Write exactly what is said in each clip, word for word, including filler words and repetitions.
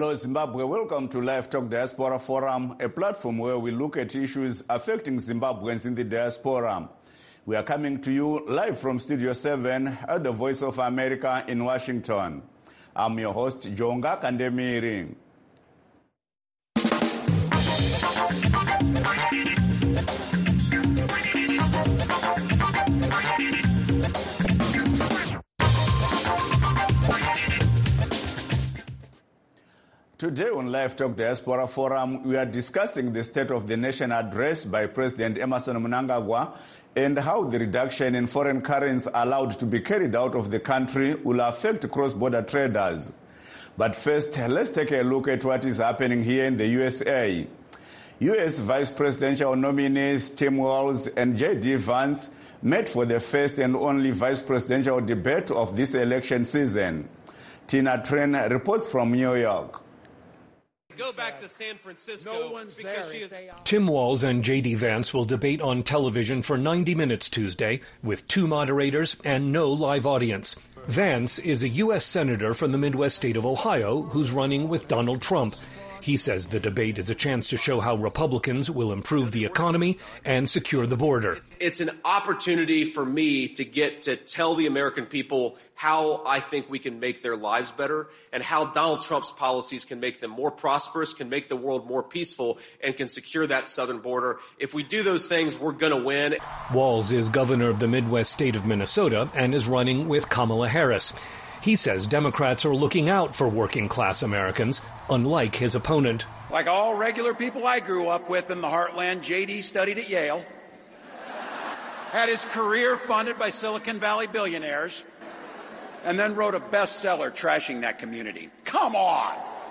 Hello Zimbabwe, welcome to Live Talk Diaspora Forum, a platform where we look at issues affecting Zimbabweans in the diaspora. We are coming to you live from Studio seven at the Voice of America in Washington. I'm your host, Jonga Kandemiri. Today on Live Talk Diaspora Forum, we are discussing the State of the Nation address by President Emmerson Mnangagwa and how the reduction in foreign currency allowed to be carried out of the country will affect cross-border traders. But first, let's take a look at what is happening here in the U S A. U S Vice Presidential nominees Tim Walz and J D Vance met for the first and only vice presidential debate of this election season. Tina Tren reports from New York. Go back to San Francisco no one's because there. She is... Tim Walz and J D Vance will debate on television for ninety minutes Tuesday with two moderators and no live audience. Vance is a U S senator from the Midwest state of Ohio who's running with Donald Trump. He says the debate is a chance to show how Republicans will improve the economy and secure the border. It's an opportunity for me to get to tell the American people how I think we can make their lives better and how Donald Trump's policies can make them more prosperous, can make the world more peaceful, and can secure that southern border. If we do those things, we're going to win. Walz is governor of the Midwest state of Minnesota and is running with Kamala Harris. He says Democrats are looking out for working-class Americans, unlike his opponent. Like all regular people I grew up with in the heartland, J D studied at Yale, had his career funded by Silicon Valley billionaires, and then wrote a bestseller trashing that community. Come on!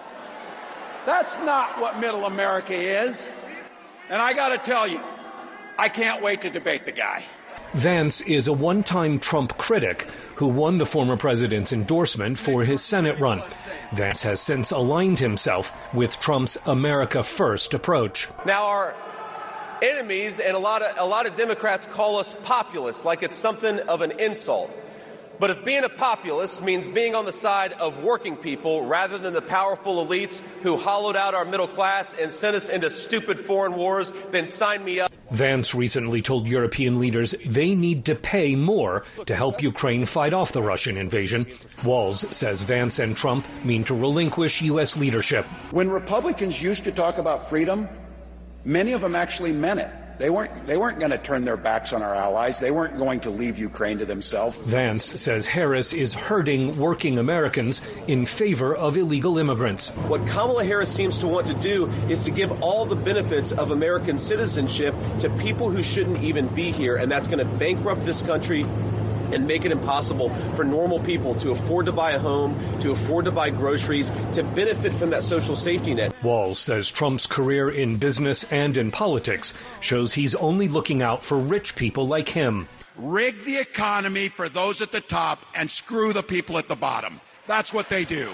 That's not what middle America is. And I gotta tell you, I can't wait to debate the guy. Vance is a one-time Trump critic who won the former president's endorsement for his Senate run. Vance has since aligned himself with Trump's America First approach. Now, our enemies and a lot of a lot of Democrats call us populists, like it's something of an insult. But if being a populist means being on the side of working people rather than the powerful elites who hollowed out our middle class and sent us into stupid foreign wars, then sign me up. Vance recently told European leaders they need to pay more to help Ukraine fight off the Russian invasion. Walz says Vance and Trump mean to relinquish U S leadership. When Republicans used to talk about freedom, many of them actually meant it. They weren't, they weren't going to turn their backs on our allies. They weren't going to leave Ukraine to themselves. Vance says Harris is hurting working Americans in favor of illegal immigrants. What Kamala Harris seems to want to do is to give all the benefits of American citizenship to people who shouldn't even be here, and that's going to bankrupt this country and make it impossible for normal people to afford to buy a home, to afford to buy groceries, to benefit from that social safety net. Walz says Trump's career in business and in politics shows he's only looking out for rich people like him. Rig the economy for those at the top and screw the people at the bottom. That's what they do.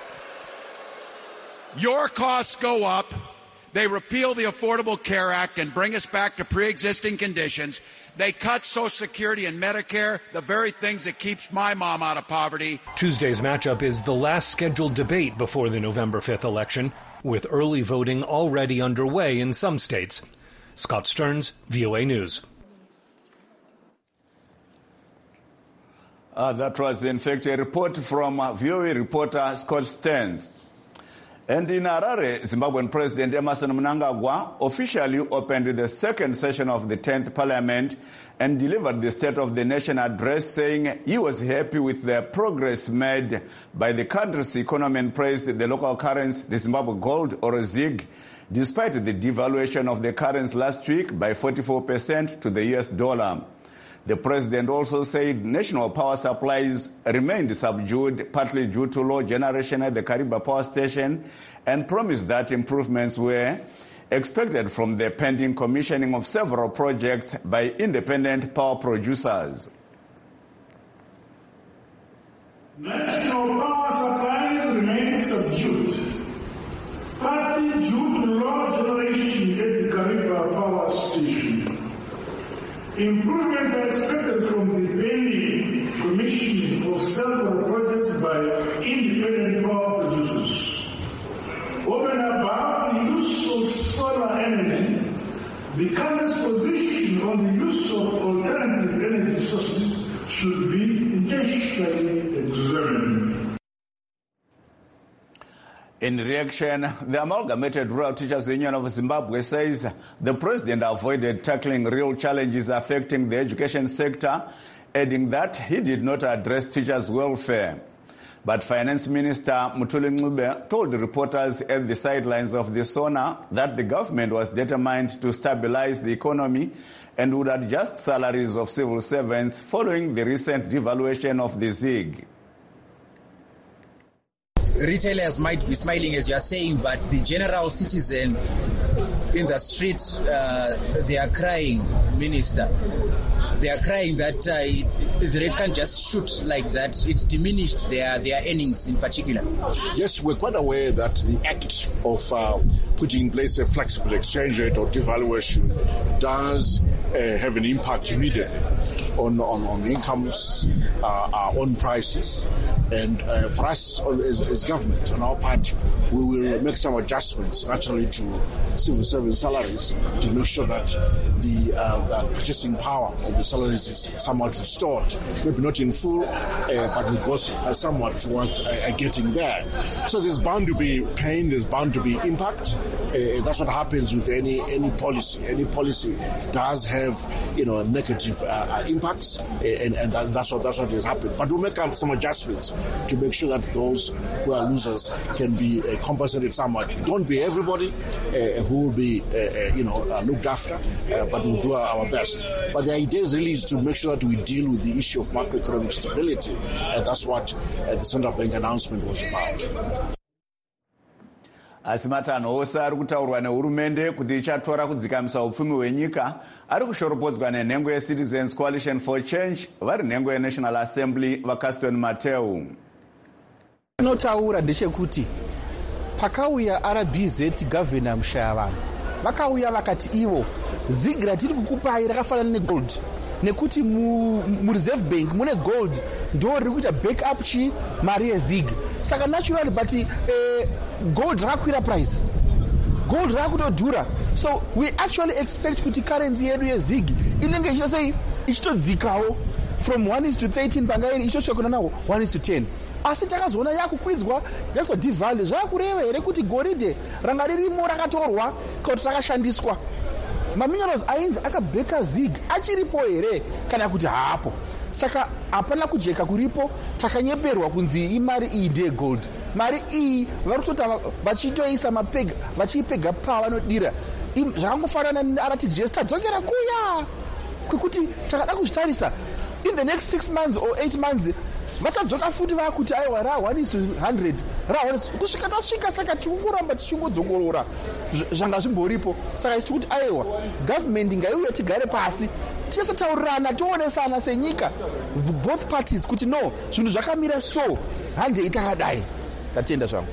Your costs go up. They repeal the Affordable Care Act and bring us back to pre-existing conditions. They cut Social Security and Medicare, the very things that keeps my mom out of poverty. Tuesday's matchup is the last scheduled debate before the November fifth election, with early voting already underway in some states. Scott Stearns, V O A News. Uh, that was, in fact, a report from uh, V O A reporter Scott Stearns. And in Harare, Zimbabwean President Emmerson Mnangagwa officially opened the second session of the tenth Parliament and delivered the State of the Nation address, saying he was happy with the progress made by the country's economy and praised the local currency, the Zimbabwe gold, or Z I G, despite the devaluation of the currency last week by forty-four percent to the U S dollar. The president also said national power supplies remained subdued, partly due to low generation at the Kariba power station, and promised that improvements were expected from the pending commissioning of several projects by independent power producers. National power supplies remain subdued, partly due to low generation at the Kariba power station. Improvements are expected from the pending commissioning of several projects by independent power producers. be intentionally examined. In reaction, the Amalgamated Rural Teachers Union of Zimbabwe says the president avoided tackling real challenges affecting the education sector, adding that he did not address teachers' welfare. But Finance Minister Mutuli Ncube told reporters at the sidelines of the SONA that the government was determined to stabilize the economy and would adjust salaries of civil servants following the recent devaluation of the ZiG. Retailers might be smiling, as you are saying, but the general citizen in the street, uh, they are crying, Minister. They are crying that uh, the rate can't just shoot like that. It diminished their, their earnings in particular. Yes, we're quite aware that the act of uh, putting in place a flexible exchange rate or devaluation does uh, have an impact immediately on, on, on incomes, uh, our own prices. And uh, for us as, as government, on our part, we will make some adjustments naturally to civil service salaries to make sure that the uh, purchasing power of the salaries is somewhat restored. Maybe not in full, uh, but we go uh, somewhat towards uh, getting there. So there's bound to be pain, there's bound to be impact. Uh, that's what happens with any any policy. Any policy does have, you know, negative uh, impacts, uh, and, and that's what that's what has happened. But we'll make um, some adjustments to make sure that those who are losers can be uh, compensated somewhat. Don't be everybody uh, who will be, uh, uh, you know, uh, looked after, uh, but we'll do our best. But the idea is really is to make sure that we deal with the issue of macroeconomic stability, and that's what uh, the central bank announcement was about. Asi matanho ose ari kutaurwa nehurumende kuti ichatora kudzikamisa upfumi hwenyika ari kushoropodzwa nenhengo yeCitizens Coalition for Change vari nhengo yeNational Assembly vaCaston Mateu. Tinotaura ndechekuti pakauya R B Z governor Mushayavanhu vakauya vakati ivo ZiG ratiri kukupai rakafanana negold nekuti mu, mu reserve bank mune gold ndo riri kuita backup chi mari yeZiG. Saka naturally but uh, gold rakakwira price, gold rakutodhura, so we actually expect kuti currency yedu yeZiG inenge ichita sei ichitodzikawo from one is to thirteen pangairi ichitosvika nawo one is to ten. Asi takazoona yakukwidzwa yakudevalue zvakureva here kuti goridhe ranga ririmo rakatorwa kuti rakashandiswa. Maminerals ainzi akabheka ZiG achiripo here kana kuti haapo. Saka hapana kujeka kuripo, takanyeperwa kunzi imari iyi ndeye gold. Mari iyi vari kutota vachitoisa mapega vachiipega pavanodira. Zvakangofanana neR T G S tadzokera kuya kwekuti takada kuzvitarisa in the next six months or eight months vachadzoka futi vakuti aiwa ra one is to one hundred ra kusvika tasvika. Saka tikuramba tichingodzongorora zvanga zvimboripo. Saka isi kuti aiwa government ngaiuye tigare pasi tisotaurirana toonesana senyika both parties kuti no zvinhu zvakamira so handei takadai. Tatenda zvangu.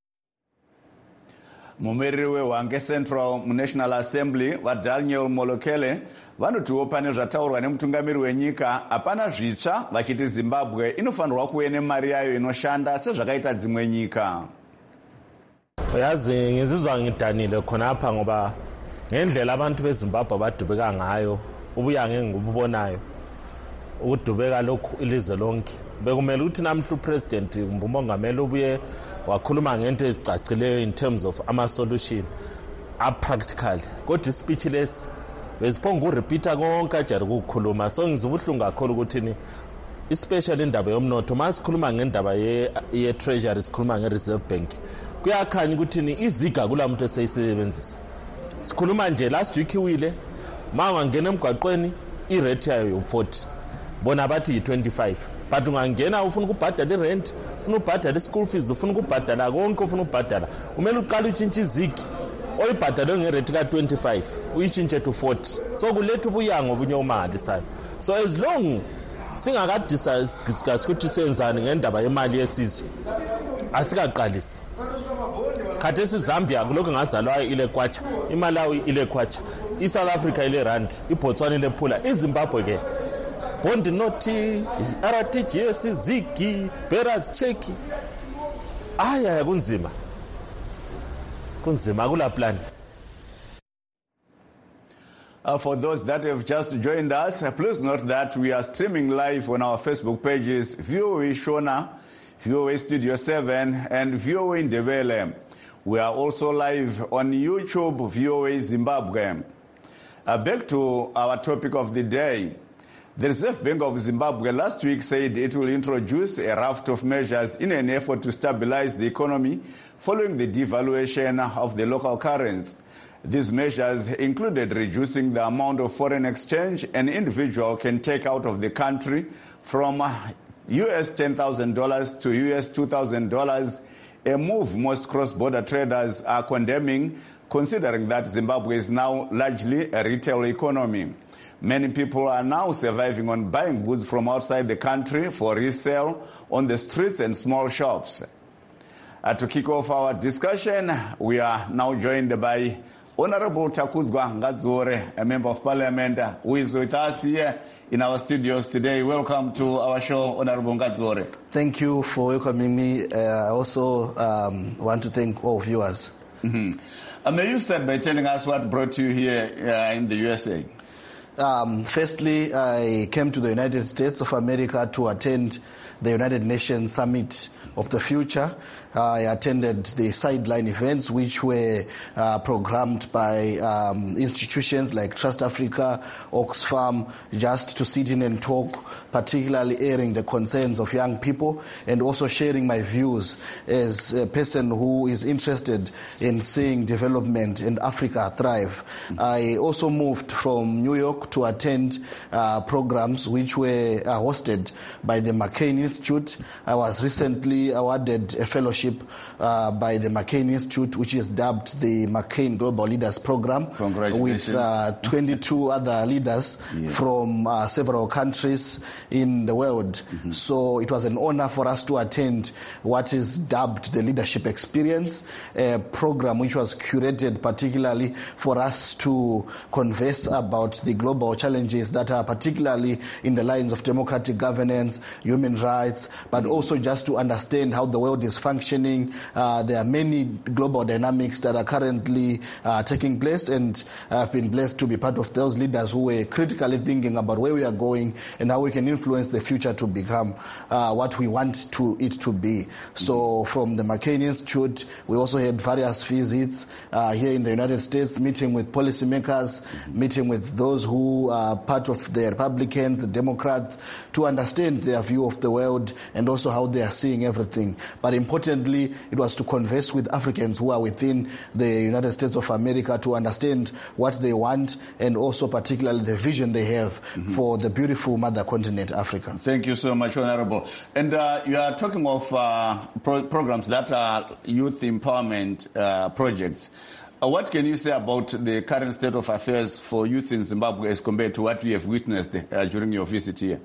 Mumiriri weHwange Central muNational Assembly vaDaniel Molokele vanotiwo pane zvataurwa nemutungamiri wenyika hapana zvitsva, vachiti Zimbabwe inofanirwa kuve nemari yayo inoshanda sezvakaita dzimwe nyika. Yazi ngizizwa ngiddanile khonapha ngoba ngendlela abantu beZimbabwe badubeka ngayo ubuyange ngububonayo ukudubeka lokhu ilizwe lonke bekumele ukuthi namhla upresident ngumongameli ubuye wakhuluma ngento ezicacileyo in terms of ama solution a practical. Kodwa speech less besiphonga urepeata konke ajari ukukhuluma. So ngizibuhlungu kakhulu ukuthi ni especially indaba yomnotho masikhuluma ngendaba ye ye treasury sikhuluma ngereserve bank kuyakhanya ukuthi ni iziga kulamuntu eseyisebenzisa. Sikhuluma nje last week iwile mama ngena emgwaqweni irate yayo yo forty bona bathi yi twenty-five, but ungangena ufuna ukubhadala irent, ufuna ukubhadala ischool fees, ufuna ukubhadala konke ufuna ukubhadala, umele uqala utshintshe izigi oyibhadalwe ngerate ka twenty-five uyitshintshe to forty. So kuletha ubuyango obunyomali sayo. So as long singakadiscuss discuss ukuthi senzani ngendaba yemali yesizwe asikaqalisi. Khathesi Zambia kuloko ngazalwa ile kwacha, iMalawi ile kwacha, iSouth Africa ile rand, iBotswana ile phula, iZimbabwe ke bond noti R T G S ZiG bearers check. Aya kunzima kunzima kula plan. Uh, for those that have just joined us, uh, please note that we are streaming live on our Facebook pages, V O A Shona, V O A Studio seven, and V O A Ndebele. We are also live on YouTube, V O A Zimbabwe. Uh, back to our topic of the day. The Reserve Bank of Zimbabwe last week said it will introduce a raft of measures in an effort to stabilize the economy following the devaluation of the local currency. These measures included reducing the amount of foreign exchange an individual can take out of the country from U S ten thousand dollars to U S two thousand dollars, a move most cross-border traders are condemning, considering that Zimbabwe is now largely a retail economy. Many people are now surviving on buying goods from outside the country for resale on the streets and small shops. Uh, to kick off our discussion, we are now joined by Honorable Takuzwa Ngadzore, a member of parliament, who is with us here in our studios today. Welcome to our show, Honorable Ngadzore. Thank you for welcoming me. Uh, I also um, want to thank all viewers. Mm-hmm. Uh, may you start by telling us what brought you here uh, in the U S A? Um, firstly, I came to the United States of America to attend the United Nations Summit of the Future. I attended the sideline events which were uh, programmed by um, institutions like Trust Africa, Oxfam, just to sit in and talk, particularly airing the concerns of young people and also sharing my views as a person who is interested in seeing development in Africa thrive. I also moved from New York to attend uh, programs which were uh, hosted by the McCain Institute. I was recently awarded a fellowship Uh, by the McCain Institute, which is dubbed the McCain Global Leaders Program, with uh, twenty-two other leaders yeah. from uh, several countries in the world. Mm-hmm. So it was an honor for us to attend what is dubbed the Leadership Experience, a program which was curated particularly for us to converse about the global challenges that are particularly in the lines of democratic governance, human rights, but mm-hmm. also just to understand how the world is functioning. Uh, there are many global dynamics that are currently uh, taking place, and I've been blessed to be part of those leaders who were critically thinking about where we are going and how we can influence the future to become uh, what we want to it to be. So from the McCain Institute, we also had various visits uh, here in the United States, meeting with policymakers, meeting with those who are part of the Republicans, the Democrats, to understand their view of the world and also how they are seeing everything. But importantly, it was to converse with Africans who are within the United States of America to understand what they want and also particularly the vision they have mm-hmm. for the beautiful mother continent, Africa. Thank you so much, Honorable. And uh, you are talking of uh, pro- programs that are youth empowerment uh, projects. Uh, what can you say about the current state of affairs for youth in Zimbabwe as compared to what we have witnessed uh, during your visit here?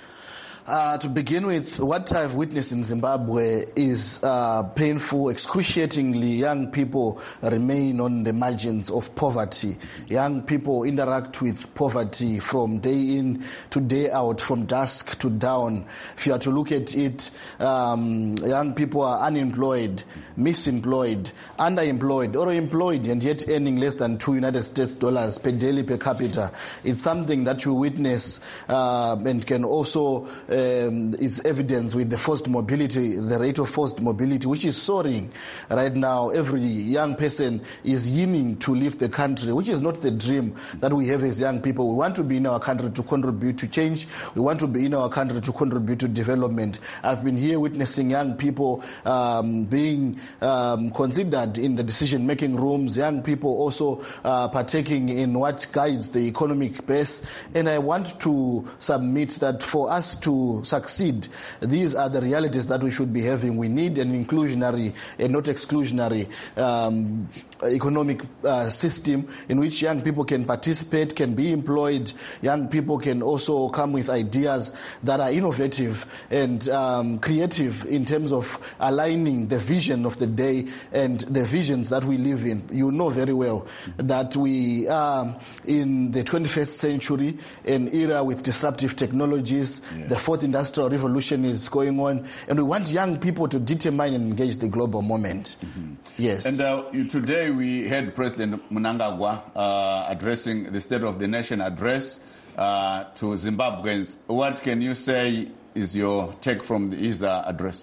Uh, to begin with, what I've witnessed in Zimbabwe is uh, painful, excruciatingly. Young people remain on the margins of poverty. Young people interact with poverty from day in to day out, from dusk to dawn. If you are to look at it, um, young people are unemployed, misemployed, underemployed, or employed, and yet earning less than two United States dollars per daily per capita. It's something that you witness uh, and can also uh, Um, it's evidence with the forced mobility, the rate of forced mobility, which is soaring right now. Every young person is yearning to leave the country, which is not the dream that we have as young people. We want to be in our country to contribute to change. We want to be in our country to contribute to development. I've been here witnessing young people um, being um, considered in the decision-making rooms, young people also uh, partaking in what guides the economic base. And I want to submit that for us to succeed, these are the realities that we should be having. We need an inclusionary and not exclusionary um, economic uh, system in which young people can participate, can be employed. Young people can also come with ideas that are innovative and um, creative in terms of aligning the vision of the day and the visions that we live in. You know very well that we are in the twenty-first century, an era with disruptive technologies. Yeah. The fourth industrial revolution is going on, and we want young people to determine and engage the global moment. Mm-hmm. Yes. And uh, today we heard President Mnangagwa uh, addressing the State of the Nation address uh, to Zimbabweans. What can you say is your take from his uh, address?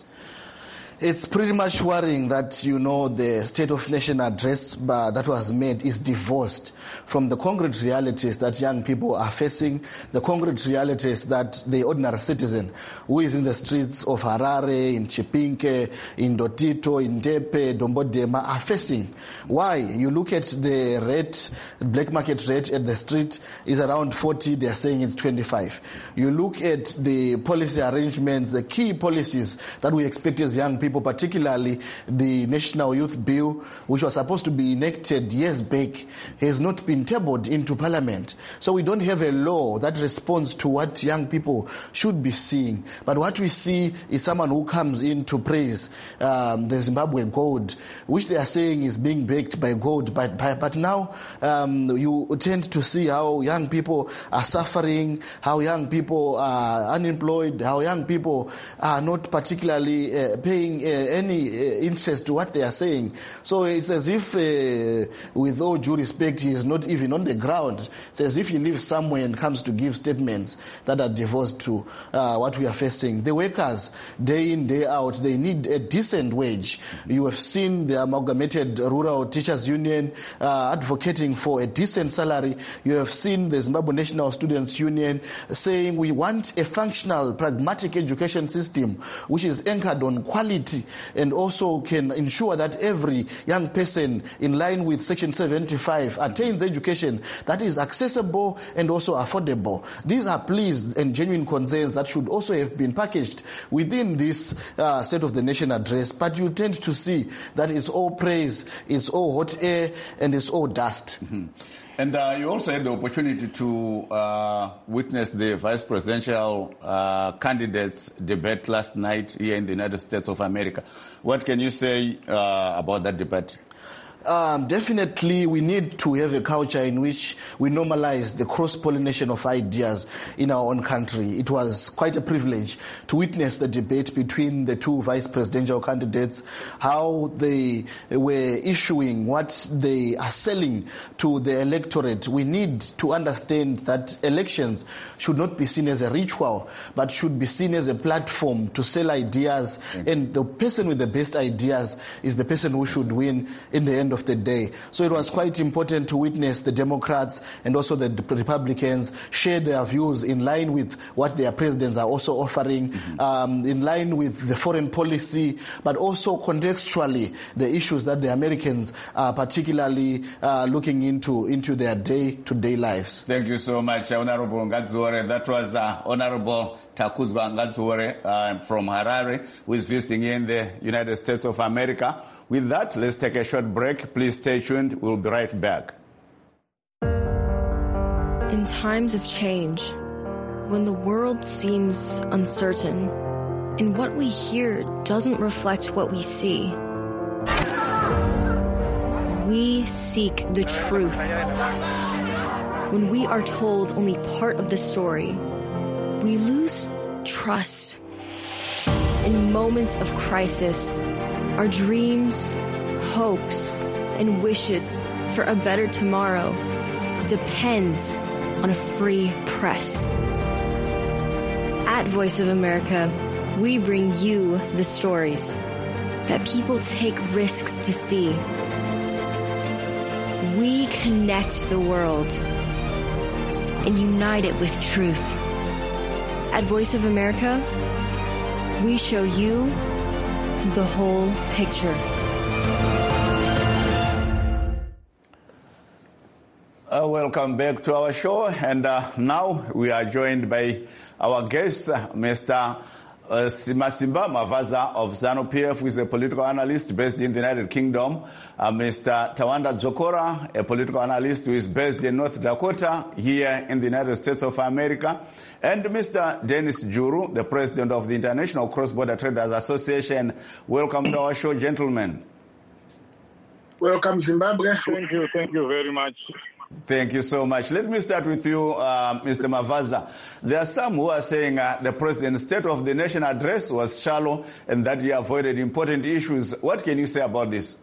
It's pretty much worrying that, you know, the State of Nation address uh, that was made is divorced from the concrete realities that young people are facing, the concrete realities that the ordinary citizen who is in the streets of Harare, in Chipinge, in Dotito, in Tepe, Dombodema are facing. Why? You look at the rate, black market rate at the street is around forty, they are saying it's twenty-five. You look at the policy arrangements, the key policies that we expect as young people, People, particularly the National Youth Bill, which was supposed to be enacted years back, has not been tabled into Parliament. So we don't have a law that responds to what young people should be seeing. But what we see is someone who comes in to praise um, the Zimbabwe gold, which they are saying is being backed by gold. But, by, but now um, you tend to see how young people are suffering, how young people are unemployed, how young people are not particularly uh, paying Uh, any uh, interest to what they are saying. So it's as if, uh, with all due respect, he is not even on the ground. It's as if he lives somewhere and comes to give statements that are divorced to uh, what we are facing. The workers, day in, day out, they need a decent wage. You have seen the Amalgamated Rural Teachers Union uh, advocating for a decent salary. You have seen the Zimbabwe National Students Union saying we want a functional, pragmatic education system which is anchored on quality and also can ensure that every young person, in line with Section seventy-five, attains education that is accessible and also affordable. These are pleas and genuine concerns that should also have been packaged within this uh, State of the Nation address, but you tend to see that it's all praise, it's all hot air, and it's all dust. Mm-hmm. And uh, you also had the opportunity to uh, witness the vice presidential uh, candidates debate last night here in the United States of America. What can you say uh, about that debate? Um, definitely, we need to have a culture in which we normalize the cross-pollination of ideas in our own country. It was quite a privilege to witness the debate between the two vice presidential candidates, how they were issuing what they are selling to the electorate. We need to understand that elections should not be seen as a ritual, but should be seen as a platform to sell ideas, and the person with the best ideas is the person who should win in the end of the day. So it was quite important to witness the Democrats and also the Republicans share their views in line with what their presidents are also offering, mm-hmm. um, in line with the foreign policy, but also contextually the issues that the Americans are particularly uh, looking into into their day-to-day lives. Thank you so much, Honorable Ngadzore. That was uh, Honorable Takuzwa Ngadzore uh, from Harare, who is visiting here in the United States of America. With that, let's take a short break. Please stay tuned. We'll be right back. In times of change, when the world seems uncertain and what we hear doesn't reflect what we see, we seek the truth. When we are told only part of the story, we lose trust. In moments of crisis, our dreams, hopes, and wishes for a better tomorrow depends on a free press. At Voice of America, we bring you the stories that people take risks to see. We connect the world and unite it with truth. At Voice of America, we show you the whole picture. Uh, welcome back to our show, and uh, now we are joined by our guest, uh, Mister Uh, Simasimba Mavaza of ZANU P F, who is a political analyst based in the United Kingdom. Uh, Mister Tawanda Dzokora, a political analyst who is based in North Dakota, here in the United States of America. And Mister Dennis Juru, the president of the International Cross-Border Traders Association. Welcome to our show, gentlemen. Welcome, Zimbabwe. Thank you. Thank you very much. Thank you so much. Let me start with you, uh, Mister Mavaza. There are some who are saying uh, the President's State of the Nation address was shallow and that he avoided important issues. What can you say about this?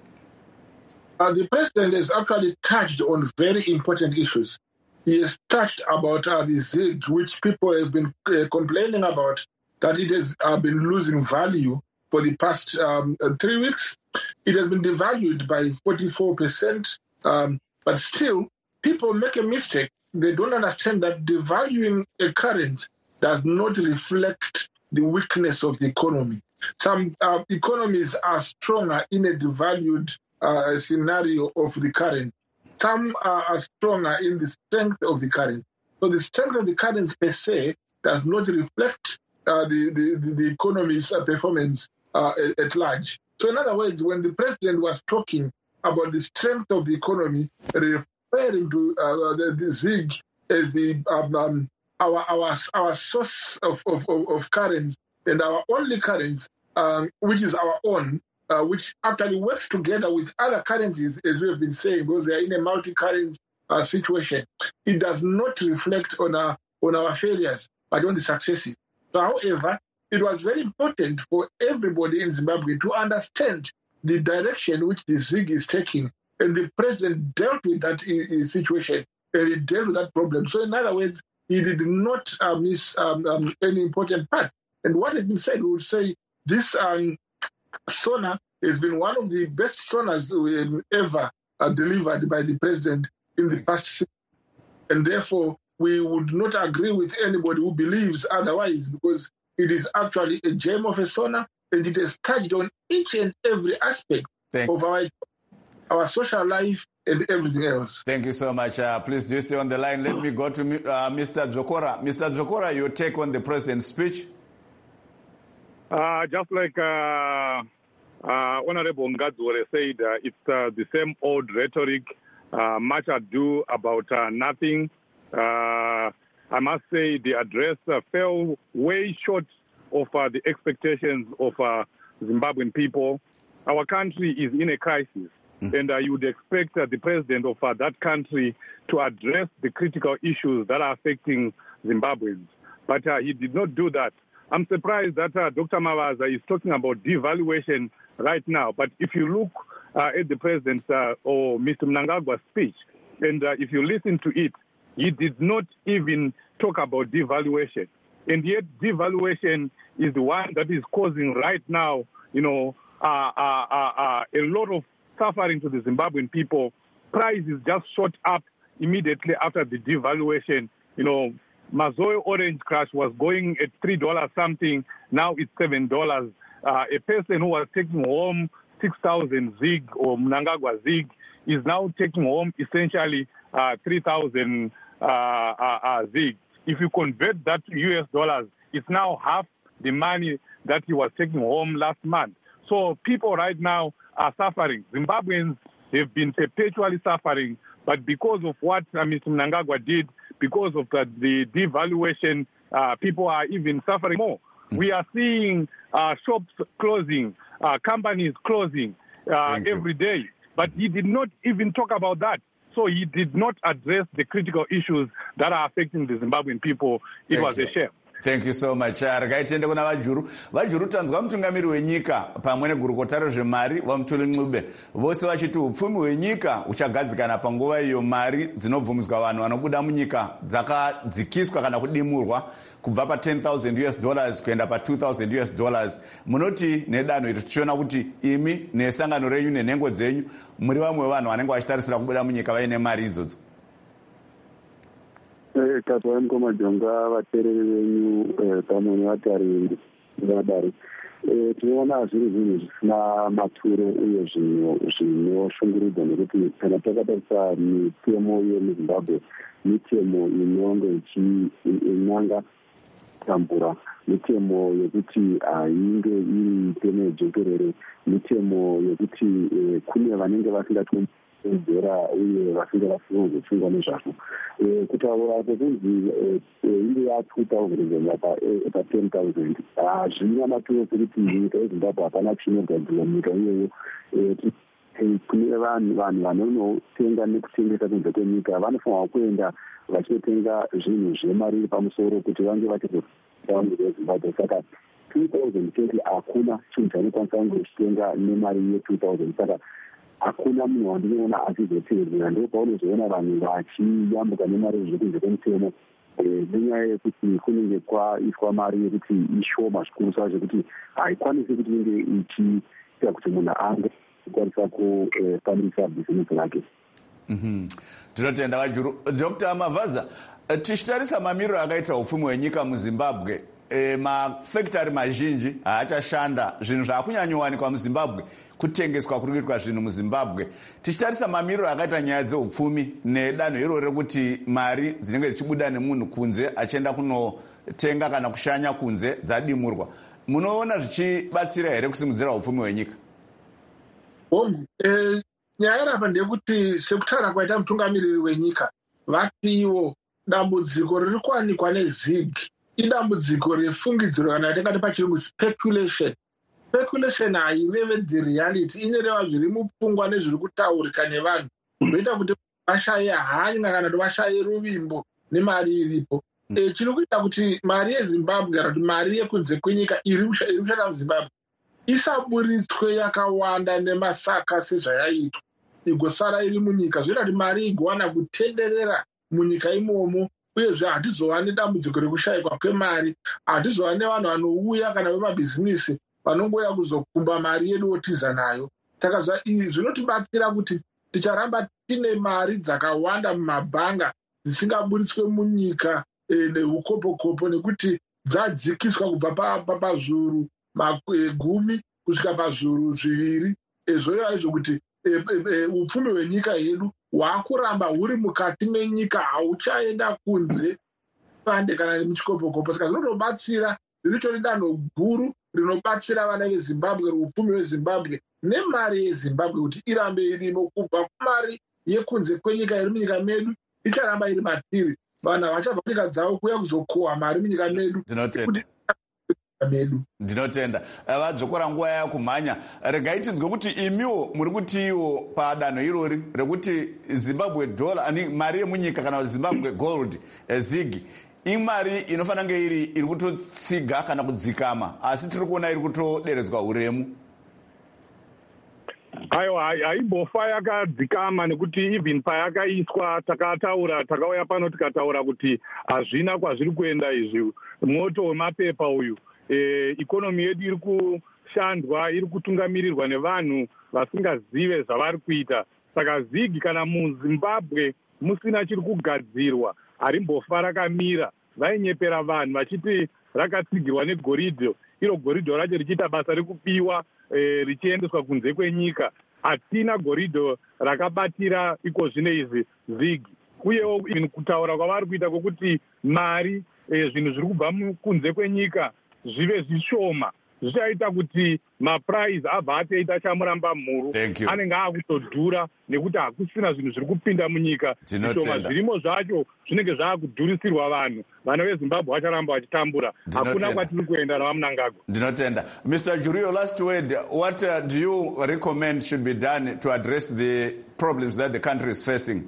Uh, the President has actually touched on very important issues. He has touched about uh, the ZIG, which people have been uh, complaining about, that it has uh, been losing value for the past um, uh, three weeks. It has been devalued by forty-four percent, um, but still, people make a mistake. They don't understand that devaluing a currency does not reflect the weakness of the economy. Some uh, economies are stronger in a devalued uh, scenario of the currency. Some uh, are stronger in the strength of the currency. So the strength of the currency per se does not reflect uh, the, the, the economy's uh, performance uh, at, at large. So in other words, when the President was talking about the strength of the economy, referring to uh, the, the ZIG as the um, um, our our our source of, of, of currency and our only currency, um, which is our own, uh, which actually works together with other currencies, as we have been saying, because we are in a multi-currency uh, situation. It does not reflect on our on our failures, but on the successes. So, however, it was very important for everybody in Zimbabwe to understand the direction which the ZIG is taking, and the President dealt with that uh, situation, and he dealt with that problem. So, in other words, he did not uh, miss um, um, any important part. And what has been said, we would say this um, SONA has been one of the best SONAs ever uh, delivered by the President in the past six years. And therefore, we would not agree with anybody who believes otherwise, because it is actually a gem of a SONA, and it has touched on each and every aspect Thank of our, our social life and everything else. Thank you so much. Uh, please do stay on the line. Let me go to uh, Mister Dzokora. Mister Dzokora, your take on the President's speech? Uh, just like uh, uh, Honorable Ngadzore said, uh, it's uh, the same old rhetoric, uh, much ado about uh, nothing. Uh, I must say the address uh, fell way short of uh, the expectations of uh, Zimbabwean people. Our country is in a crisis, mm. and uh, you would expect uh, the president of uh, that country to address the critical issues that are affecting Zimbabweans. But uh, he did not do that. I'm surprised that uh, Doctor Mavaza is talking about devaluation right now. But if you look uh, at the president's uh, or Mister Mnangagwa's speech, and uh, if you listen to it, he did not even talk about devaluation. And yet devaluation is the one that is causing right now, you know, uh, uh, uh, uh, a lot of suffering to the Zimbabwean people. Prices just shot up immediately after the devaluation. You know, Mazoe Orange Crush was going at three dollars something. Now it's seven dollars. Uh, a person who was taking home six thousand ZIG or Mnangagwa ZIG is now taking home essentially uh, three thousand uh, uh, uh, ZIG. If you convert that to U S dollars, it's now half the money that he was taking home last month. So people right now are suffering. Zimbabweans have been perpetually suffering, but because of what uh, Mister Mnangagwa did, because of the, the devaluation, uh, people are even suffering more. Mm-hmm. We are seeing uh, shops closing, uh, companies closing uh, every day, but he did not even talk about that. So he did not address the critical issues that are affecting the Zimbabwean people. It Thank was you. a shame. Thank you so much. Regai tiende kuna vajuru. Vajuru tanzwa mutungamiri wenyika pamwe negurukota rezvemari vaMutuli Ncube. Vose vachiti upfumi hwenyika uchagadzikana panguva iyo mari dzinobvumidzwa vanhu vanobuda munyika dzakadzikiswa kana kudimurwa kubva pa ten thousand U S dollars kuenda pa two thousand U S dollars. Munoti nedanho iri tichiona kuti imi nesangano renyu nenhengo dzenyu muri vamwe vanhu vanenge vachitarisira kubuda munyika vaine mari idzodzo. Tatwa mukoma jonga vatereri venyu pamwe nevatari vadare tinoona zviri zvinhu zvisina maturo uye zvinoshungurudza nekuti kana takatarisa mitemo yemuzimbabwe mitemo inonge ichinyanga tambura mitemo yekuti ainge iri temo yejekerere mitemo yekuti kune vanenge vasingati zera uye vasinga vasinga nezvazvo kutaura kwekunzi iri ya two thousand pa ten thousand hazvina maturo kuti nyika yezimbabwe hapana chinogadzirwa munyika iyoyo kune vanhu vanhu vanonotenga nekutengesa kunze kwenyika vanofanirwa kuenda vachinotenga zvinhu zvemari iri pamusoro kuti vange vachizotaundi vezimbabwe. Saka two thousand twenty hakuna chinhu chainokwanisa kunge uchitenga nemari ye-two thousand. Saka hakuna munhu wandinoona achizotevera. Ndo paunozoona vanhu vachiyambuka nemari zviri kunze kwemutemo nenyaya yekuti kunenge kwaiswa mari yekuti ishoma zvikuru sacho zvekuti haikwanisi kuti inge ichiita kuti munhu ange kwanisa kufambisa bhizinesi rake. Tinotenda Vajuru. Doctor Mavaza, tichitarisa mamiriro akaita upfumi hwenyika muZimbabwe, mafactory mazhinji haachashanda, zvinhu zvaakunyanyowanikwa muZimbabwe kutengeswa kuri kuitwa zvinhu muZimbabwe. Tichitarisa mamiriro akaita nyaya dzeupfumi nedanho iroro rekuti mari dzinenge dzichibuda nemunhu kunze achienda kunotenga kana kushanya kunze dzadimurwa, munoona zvichibatsira here kusimudzira upfumi hwenyika? Nyaya apa ndeyekuti sekutaura kwaita mutungamiriri wenyika vatiwo dambudziko riri kuwanikwa neZig idambudziko refungidziro kana yatingati pachirungu speculation. Speculation haireve the reality, inoreva zviri mupfungwa nezviri kutaurika nevanhu zvoita kuti vashaye hanya kana kuti vashaye ruvimbo nemari iripo. Chiri kuita kuti mari yeZimbabwe kana kuti mari yekunze kwenyika iri kushanda muZimbabwe isaburitswe yakawanda nemasaka sezvayaitwa igosara iri munyika, zvoita kuti mari igowana kutenderera munyika imomo. Uyezve hatizova nedambudziko rekushayikwa kwemari, hatizova nevanhu vanouya kana vemabhizinisi vanongouya kuzokumba mari yedu otiza nayo. Saka zvinotibatsira kuti ticharamba tine mari dzakawanda mumabhanga dzisingaburitswe munyika neukopo-kopo nekuti dzadzikiswa kubva pazviuru gumi kusvika pazviuru zviviri. Zvoreva izvo kuti upfumi hwenyika yedu hwakuramba huri mukati menyika, hauchaenda kunze pande kana nemuchikopo-kopo. Saka zvinotobatsira, riritori danho guru rinobatsira vana veZimbabwe, upfumi hweZimbabwe nemari yeZimbabwe kuti irambe irimo. Kubva kumari yekunze kwenyika iri munyika medu icharamba iri matiri, vanhu havachabva nyika dzavo kuuya kuzokohwa mari munyika medu. Ndinotenda. Vadzokora nguva yakumhanya, regai tinzwe kuti imiwo muri kutiwo padanho irori rekuti Zimbabwe dollar ani mari yemunyika kana kuti Zimbabwe gold Zig imari inofanira kunge iri iri kutotsiga kana kudzikama, asi tiri kuona iri kutoderedzwa uremu. Aiwa, haimbofa yakadzikama nekuti even payakaiswa takataura takauya pano tikataura kuti hazvina kwazviri kuenda izvi. Moto wemapepa uyu E, ikonomi yedu iri kushandwa, iri kutungamirirwa nevanhu vasingazive zvavari kuita. Saka Zig kana muZimbabwe musina chiri kugadzirwa harimbofa rakamira. Vainyepera vanhu vachiti rakatsigirwa negoridho, iro goridho racho richiita basa rekupiwa e, richiendeswa kunze kwenyika. Hatina goridho rakabatira iko zvine izvi Zig. Uyewo kutaura kwavari kuita kwokuti mari e, zvinhu zviri kubva kunze kwenyika zvive zvishoma zvichaita kuti mapuraizi abva atoita chamuramba mhuru, anenge akutodhura nekuti hakusina zvinhu zviri kupinda munyika. Zvishoma zvirimo zvacho zvinenge zvaakudhurisirwa vanhu. Vana veZimbabwe vacharamba vachitambura, hakuna kwatiri kuenda navamunangagwa. Ndinotenda. Mister Jurio, last word, what uh, do you recommend should be done to address the problems that the country is facing?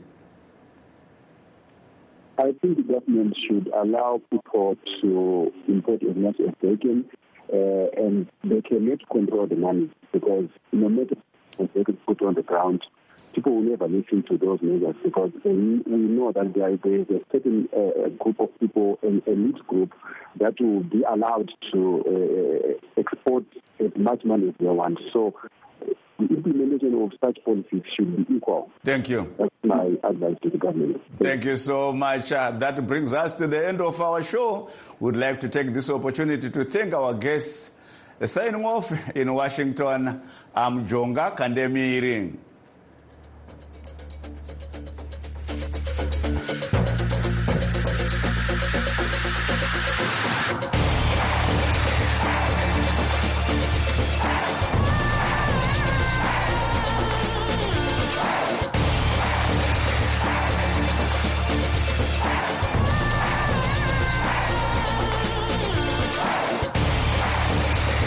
I think the government should allow people to import as much as they can, uh, and they cannot control the money, because no matter what they can put on the ground, people will never listen to those measures, because we, we know that there is a certain uh, group of people, an elite group, that will be allowed to uh, export as much money as they want. So the implementation of such policies should be equal. Thank you. That's my advice to the government. Thank, Thank you so much. Uh, that brings us to the end of our show. We'd like to take this opportunity to thank our guests. Signing off in Washington, I'm Jonga Kandemiring.